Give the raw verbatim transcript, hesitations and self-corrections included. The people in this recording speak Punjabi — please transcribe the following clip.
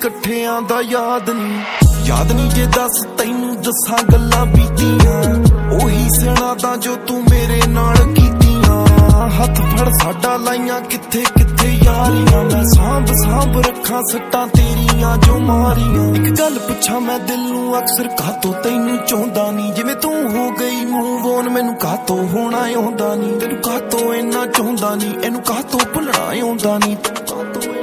ਇਕੱਠਿਆਂ ਦਾ ਯਾਦ ਨਹੀਂ ਯਾਦ ਨਹੀਂ ਜੇ ਦੱਸ ਤੈਨੂੰ ਦੱਸਾਂ ਗੱਲਾਂ ਬੀਤੀਆਂ ਉਹੀ ਸਿਆਣਾ ਤਾਂ ਜੋ ਤੂੰ ਮੇਰੇ ਨਾਲ ਕੀਤੀਆਂ ਹੱਥ ਫੜ ਸਾਡਾ ਲਾਈਆਂ ਕਿੱਥੇ ਕਿੱਥੇ ਯਾਰੀਆਂ ਮੈਂ ਸਾਂਭ ਸਾਂਭ ਰੱਖਾਂ ਸੱਟਾਂ ਤੇਰੀਆਂ ਜੋ ਮਾਰੀਆਂ ਇੱਕ ਗੱਲ ਪੁੱਛਾਂ ਮੈਂ ਦਿਲ ਨੂੰ ਅਕਸਰ ਕਾਤੋਂ ਤੈਨੂੰ ਚਾਹੁੰਦਾ ਨਹੀਂ ਜਿਵੇਂ ਤੂੰ ਹੋ ਗਈ ਮੂਵ ਔਨ ਮੈਨੂੰ ਕਾਤੋਂ ਹੋਣਾ ਆਉਂਦਾ ਨਹੀਂ ਤੈਨੂੰ ਕਾਤੋਂ ਇੰਨਾ ਚਾਹੁੰਦਾ ਨਹੀਂ ਇਹਨੂੰ ਕਾਤੋਂ ਭੁੱਲਣਾ ਆਉਂਦਾ ਨਹੀਂ